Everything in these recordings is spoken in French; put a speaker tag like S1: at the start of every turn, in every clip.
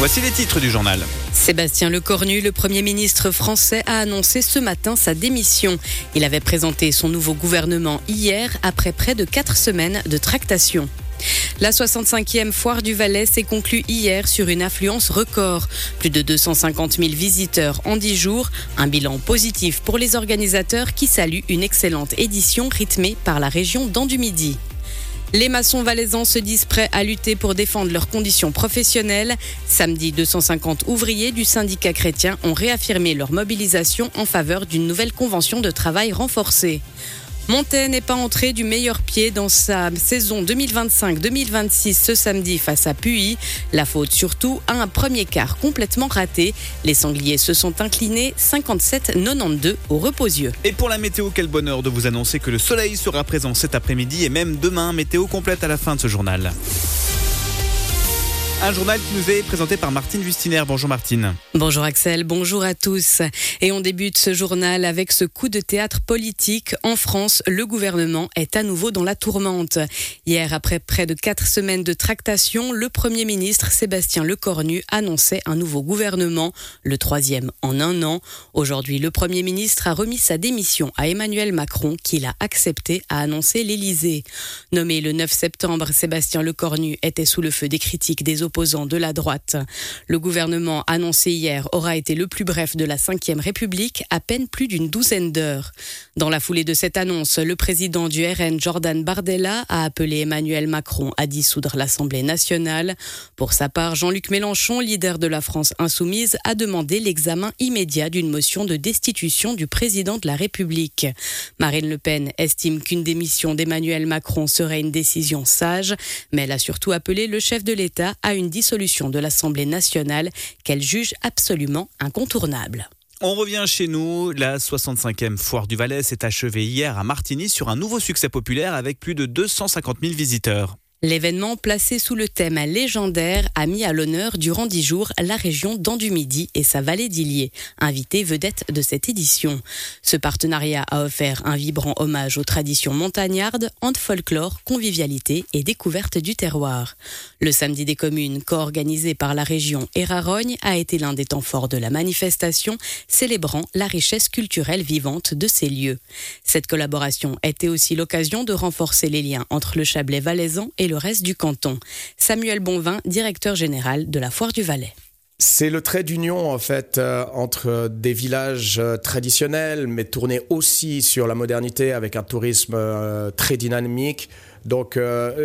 S1: Voici les titres du journal.
S2: Sébastien Lecornu, le Premier ministre français, a annoncé ce matin sa démission. Il avait présenté son nouveau gouvernement hier, après près de 4 semaines de tractation. La 65e foire du Valais s'est conclue hier sur une affluence record. Plus de 250 000 visiteurs en 10 jours. Un bilan positif pour les organisateurs qui saluent une excellente édition rythmée par la région d'Andu-Midi. Les maçons valaisans se disent prêts à lutter pour défendre leurs conditions professionnelles. Samedi, 250 ouvriers du syndicat chrétien ont réaffirmé leur mobilisation en faveur d'une nouvelle convention de travail renforcée. Montet n'est pas entré du meilleur pied dans sa saison 2025-2026 ce samedi face à Puy. La faute surtout à un premier quart complètement raté. Les Sangliers se sont inclinés 57-92 au Reposieux.
S1: Et pour la météo, quel bonheur de vous annoncer que le soleil sera présent cet après-midi et même demain. Météo complète à la fin de ce journal. Un journal qui nous est présenté par Martine Wustiner. Bonjour Martine.
S2: Bonjour Axel, bonjour à tous. Et on débute ce journal avec ce coup de théâtre politique. En France, le gouvernement est à nouveau dans la tourmente. Hier, après près de 4 semaines de tractation, le Premier ministre Sébastien Lecornu annonçait un nouveau gouvernement, le 3e en un an. Aujourd'hui, le Premier ministre a remis sa démission à Emmanuel Macron, qui l'a accepté, a annoncé l'Élysée. Nommé le 9 septembre, Sébastien Lecornu était sous le feu des critiques des opposants de la droite. Le gouvernement annoncé hier aura été le plus bref de la Ve République, à peine plus d'une douzaine d'heures. Dans la foulée de cette annonce, le président du RN, Jordan Bardella, a appelé Emmanuel Macron à dissoudre l'Assemblée nationale. Pour sa part, Jean-Luc Mélenchon, leader de la France insoumise, a demandé l'examen immédiat d'une motion de destitution du président de la République. Marine Le Pen estime qu'une démission d'Emmanuel Macron serait une décision sage, mais elle a surtout appelé le chef de l'État à une dissolution de l'Assemblée nationale qu'elle juge absolument incontournable.
S1: On revient chez nous. La 65e foire du Valais s'est achevée hier à Martigny sur un nouveau succès populaire avec plus de 250 000 visiteurs.
S2: L'événement, placé sous le thème légendaire, a mis à l'honneur durant 10 jours la région d'Andu-Midi et sa vallée d'Illiers, invitée vedette de cette édition. Ce partenariat a offert un vibrant hommage aux traditions montagnardes, entre folklore, convivialité et découverte du terroir. Le samedi des communes, co-organisé par la région Erarogne, a été l'un des temps forts de la manifestation, célébrant la richesse culturelle vivante de ces lieux. Cette collaboration était aussi l'occasion de renforcer les liens entre le Chablais valaisan et le reste du canton. Samuel Bonvin, directeur général de la Foire du Valais.
S3: C'est le trait d'union en fait entre des villages traditionnels mais tournés aussi sur la modernité avec un tourisme très dynamique. Donc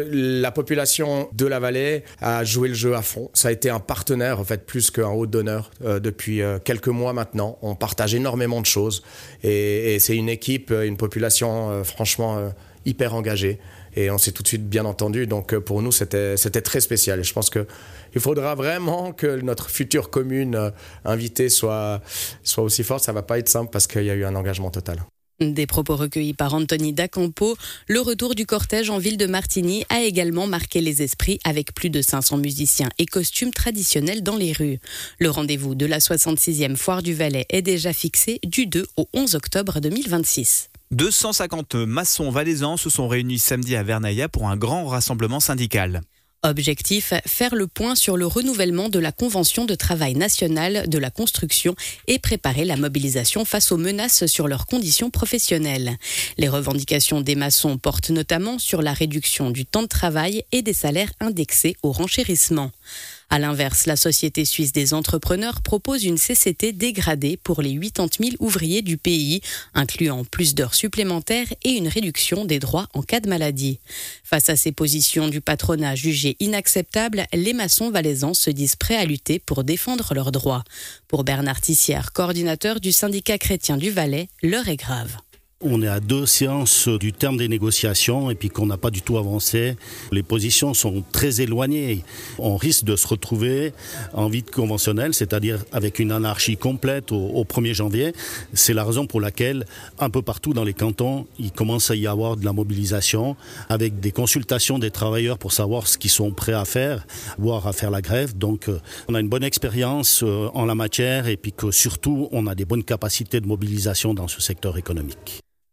S3: la population de la vallée a joué le jeu à fond. Ça a été un partenaire en fait plus qu'un hôte d'honneur depuis quelques mois maintenant. On partage énormément de choses et c'est une équipe, une population franchement hyper engagée. Et on s'est tout de suite bien entendu. Donc pour nous, c'était très spécial. Et je pense qu'il faudra vraiment que notre future commune invitée soit aussi forte. Ça ne va pas être simple parce qu'il y a eu un engagement total.
S2: Des propos recueillis par Anthony Dacampo, le retour du cortège en ville de Martigny a également marqué les esprits avec plus de 500 musiciens et costumes traditionnels dans les rues. Le rendez-vous de la 66e foire du Valais est déjà fixé du 2 au 11 octobre 2026.
S1: 250 maçons valaisans se sont réunis samedi à Vernaya pour un grand rassemblement syndical.
S2: Objectif, faire le point sur le renouvellement de la Convention de travail nationale de la construction et préparer la mobilisation face aux menaces sur leurs conditions professionnelles. Les revendications des maçons portent notamment sur la réduction du temps de travail et des salaires indexés au renchérissement. À l'inverse, la Société suisse des entrepreneurs propose une CCT dégradée pour les 80 000 ouvriers du pays, incluant plus d'heures supplémentaires et une réduction des droits en cas de maladie. Face à ces positions du patronat jugées inacceptables, les maçons valaisans se disent prêts à lutter pour défendre leurs droits. Pour Bernard Tissière, coordinateur du syndicat chrétien du Valais, l'heure est grave.
S4: On est à 2 séances du terme des négociations et puis qu'on n'a pas du tout avancé. Les positions sont très éloignées. On risque de se retrouver en vide conventionnel, c'est-à-dire avec une anarchie complète au 1er janvier. C'est la raison pour laquelle, un peu partout dans les cantons, il commence à y avoir de la mobilisation avec des consultations des travailleurs pour savoir ce qu'ils sont prêts à faire, voire à faire la grève. Donc on a une bonne expérience en la matière et puis que surtout on a des bonnes capacités de mobilisation dans ce secteur économique.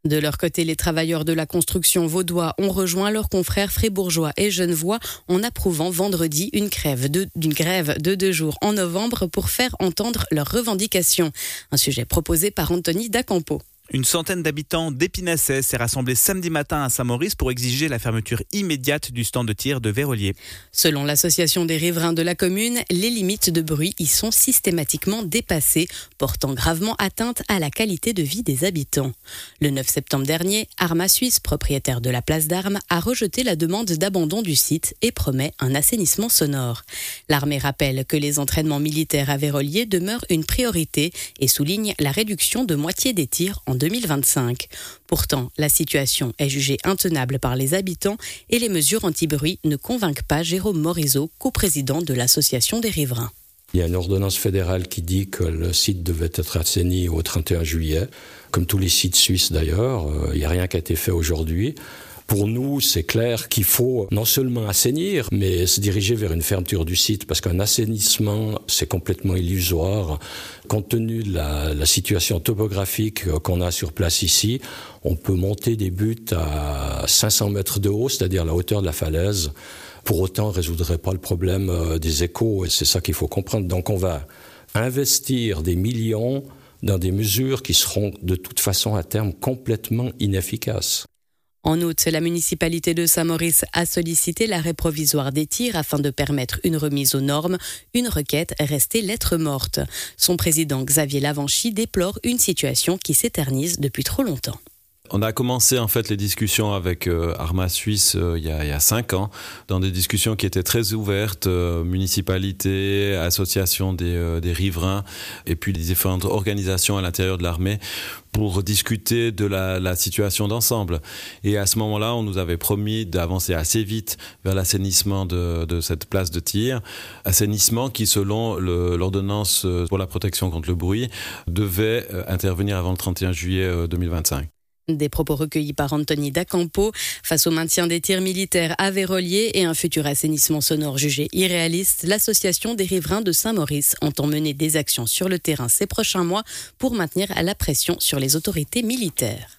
S2: De leur côté, les travailleurs de la construction vaudois ont rejoint leurs confrères fribourgeois et genevois en approuvant vendredi une grève de 2 jours en novembre pour faire entendre leurs revendications. Un sujet proposé par Anthony Dacampo.
S1: Une centaine d'habitants d'Épinasset s'est rassemblée samedi matin à Saint-Maurice pour exiger la fermeture immédiate du stand de tir de Vérolier.
S2: Selon l'association des riverains de la commune, les limites de bruit y sont systématiquement dépassées, portant gravement atteinte à la qualité de vie des habitants. Le 9 septembre dernier, Arma Suisse, propriétaire de la place d'Armes, a rejeté la demande d'abandon du site et promet un assainissement sonore. L'armée rappelle que les entraînements militaires à Vérolier demeurent une priorité et souligne la réduction de moitié des tirs en 2025. Pourtant, la situation est jugée intenable par les habitants et les mesures anti-bruit ne convainquent pas Jérôme Morisot, coprésident de l'association des riverains.
S5: Il y a une ordonnance fédérale qui dit que le site devait être assaini au 31 juillet, comme tous les sites suisses d'ailleurs. Il n'y a rien qui a été fait aujourd'hui. Pour nous, c'est clair qu'il faut non seulement assainir, mais se diriger vers une fermeture du site, parce qu'un assainissement, c'est complètement illusoire. Compte tenu de la situation topographique qu'on a sur place ici, on peut monter des buttes à 500 mètres de haut, c'est-à-dire la hauteur de la falaise. Pour autant, on ne résoudrait pas le problème des échos, et c'est ça qu'il faut comprendre. Donc on va investir des millions dans des mesures qui seront de toute façon à terme complètement inefficaces.
S2: En août, la municipalité de Saint-Maurice a sollicité l'arrêt provisoire des tirs afin de permettre une remise aux normes. Une requête restée lettre morte. Son président Xavier Lavanchy déplore une situation qui s'éternise depuis trop longtemps.
S6: On a commencé en fait les discussions avec Arma Suisse il y a 5 ans, dans des discussions qui étaient très ouvertes, municipalité, association des riverains et puis les différentes organisations à l'intérieur de l'armée pour discuter de la situation d'ensemble. Et à ce moment-là, on nous avait promis d'avancer assez vite vers l'assainissement de cette place de tir. Assainissement qui, selon l'ordonnance pour la protection contre le bruit, devait intervenir avant le 31 juillet 2025.
S2: Des propos recueillis par Anthony Dacampo face au maintien des tirs militaires à Vérolier et un futur assainissement sonore jugé irréaliste. L'association des riverains de Saint-Maurice entend mener des actions sur le terrain ces prochains mois pour maintenir la pression sur les autorités militaires.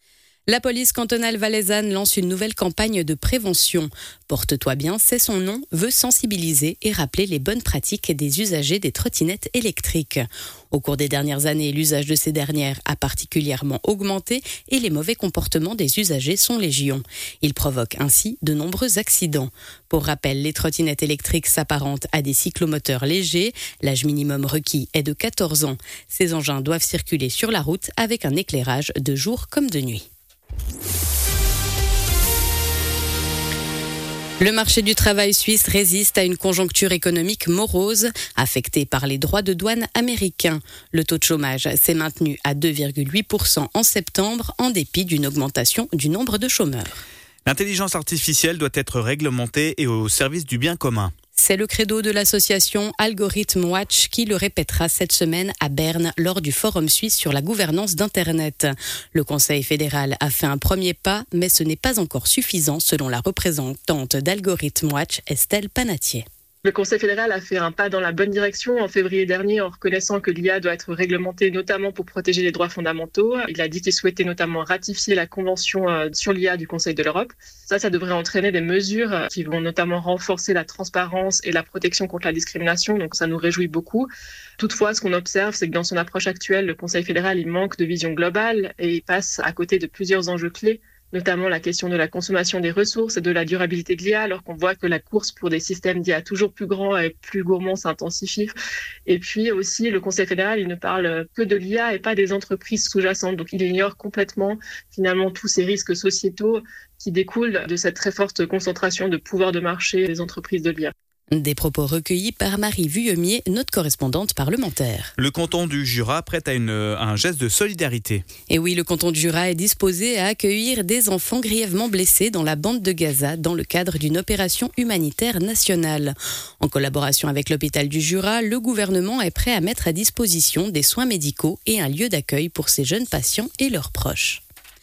S2: La police cantonale valaisanne lance une nouvelle campagne de prévention. Porte-toi bien, c'est son nom, veut sensibiliser et rappeler les bonnes pratiques des usagers des trottinettes électriques. Au cours des dernières années, l'usage de ces dernières a particulièrement augmenté et les mauvais comportements des usagers sont légion. Ils provoquent ainsi de nombreux accidents. Pour rappel, les trottinettes électriques s'apparentent à des cyclomoteurs légers. L'âge minimum requis est de 14 ans. Ces engins doivent circuler sur la route avec un éclairage de jour comme de nuit. Le marché du travail suisse résiste à une conjoncture économique morose, affectée par les droits de douane américains. Le taux de chômage s'est maintenu à 2,8% en septembre, en dépit d'une augmentation du nombre de chômeurs.
S1: L'intelligence artificielle doit être réglementée et au service du bien commun.
S2: C'est le credo de l'association Algorithm Watch qui le répétera cette semaine à Berne lors du Forum suisse sur la gouvernance d'Internet. Le Conseil fédéral a fait un premier pas, mais ce n'est pas encore suffisant selon la représentante d'Algorithm Watch, Estelle Panatier.
S7: Le Conseil fédéral a fait un pas dans la bonne direction en février dernier en reconnaissant que l'IA doit être réglementée notamment pour protéger les droits fondamentaux. Il a dit qu'il souhaitait notamment ratifier la convention sur l'IA du Conseil de l'Europe. Ça devrait entraîner des mesures qui vont notamment renforcer la transparence et la protection contre la discrimination, donc ça nous réjouit beaucoup. Toutefois, ce qu'on observe, c'est que dans son approche actuelle, le Conseil fédéral il manque de vision globale et il passe à côté de plusieurs enjeux clés, notamment la question de la consommation des ressources et de la durabilité de l'IA, alors qu'on voit que la course pour des systèmes d'IA toujours plus grands et plus gourmands s'intensifie. Et puis aussi, le Conseil fédéral, il ne parle que de l'IA et pas des entreprises sous-jacentes. Donc, il ignore complètement, finalement, tous ces risques sociétaux qui découlent de cette très forte concentration de pouvoir de marché des entreprises de l'IA.
S2: Des propos recueillis par Marie Vuillemier, notre correspondante parlementaire.
S1: Le canton du Jura prête à un geste de solidarité.
S2: Et oui, le canton du Jura est disposé à accueillir des enfants grièvement blessés dans la bande de Gaza dans le cadre d'une opération humanitaire nationale. En collaboration avec l'hôpital du Jura, le gouvernement est prêt à mettre à disposition des soins médicaux et un lieu d'accueil pour ces jeunes patients et leurs proches.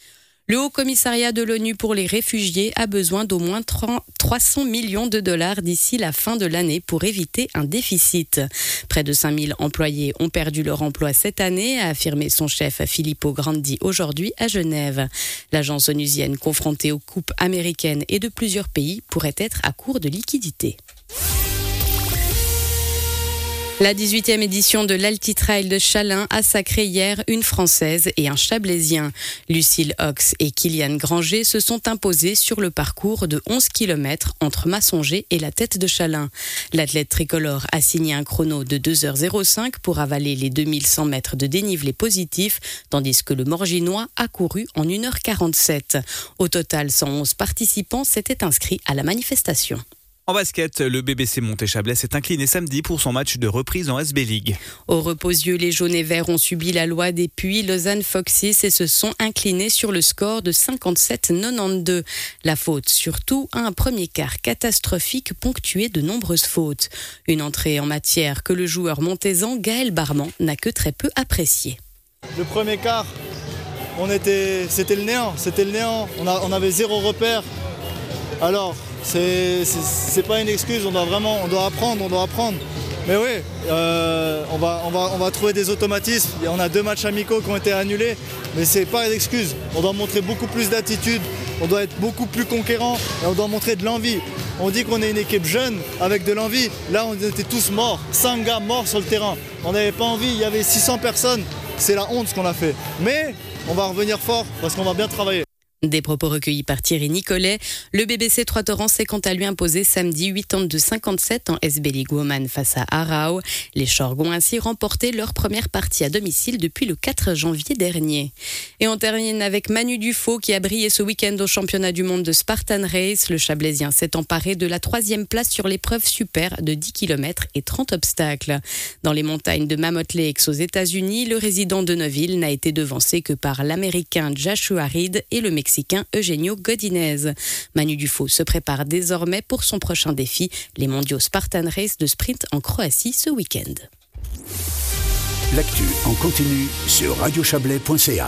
S2: Le Haut-Commissariat de l'ONU pour les réfugiés a besoin d'au moins 300 millions de dollars d'ici la fin de l'année pour éviter un déficit. Près de 5000 employés ont perdu leur emploi cette année, a affirmé son chef Filippo Grandi aujourd'hui à Genève. L'agence onusienne, confrontée aux coupes américaines et de plusieurs pays, pourrait être à court de liquidités. La 18e édition de l'Altitrail de Chaleins a sacré hier une Française et un Chablaisien. Lucille Ox et Kylian Granger se sont imposés sur le parcours de 11 km entre Massonger et la Tête de Chaleins. L'athlète tricolore a signé un chrono de 2h05 pour avaler les 2100 mètres de dénivelé positif, tandis que le Morginois a couru en 1h47. Au total, 111 participants s'étaient inscrits à la manifestation.
S1: En basket, le BBC Monté-Chablais s'est incliné samedi pour son match de reprise en SB League.
S2: Au Reposieux, les jaunes et verts ont subi la loi des Puys Lausanne Foxes et se sont inclinés sur le score de 57-92. La faute surtout à un premier quart catastrophique ponctué de nombreuses fautes. Une entrée en matière que le joueur montaisan Gaël Barman n'a que très peu appréciée.
S8: Le premier quart, c'était le néant. On avait zéro repère. Alors, c'est pas une excuse, on doit apprendre. Mais oui, on va trouver des automatismes. On a 2 matchs amicaux qui ont été annulés, mais c'est pas une excuse. On doit montrer beaucoup plus d'attitude, on doit être beaucoup plus conquérant et on doit montrer de l'envie. On dit qu'on est une équipe jeune avec de l'envie. Là, on était tous morts, 5 gars morts sur le terrain. On n'avait pas envie, il y avait 600 personnes. C'est la honte ce qu'on a fait. Mais on va revenir fort parce qu'on va bien travailler.
S2: Des propos recueillis par Thierry Nicolet. Le BBC Trois-Torrents s'est quant à lui imposé samedi 82-57 en SB League Women face à Arau. Les Chorgs ont ainsi remporté leur première partie à domicile depuis le 4 janvier dernier. Et on termine avec Manu Dufaux qui a brillé ce week-end au championnat du monde de Spartan Race. Le Chablaisien s'est emparé de la 3e place sur l'épreuve super de 10 km et 30 obstacles. Dans les montagnes de Mammoth Lakes aux États-Unis, le résident de Neuville n'a été devancé que par l'Américain Joshua Reed et le Mexicain Eugenio Godinez. Manu Dufaux se prépare désormais pour son prochain défi, les mondiaux Spartan Race de sprint en Croatie ce week-end.
S9: L'actu en continu sur radiochablais.ch.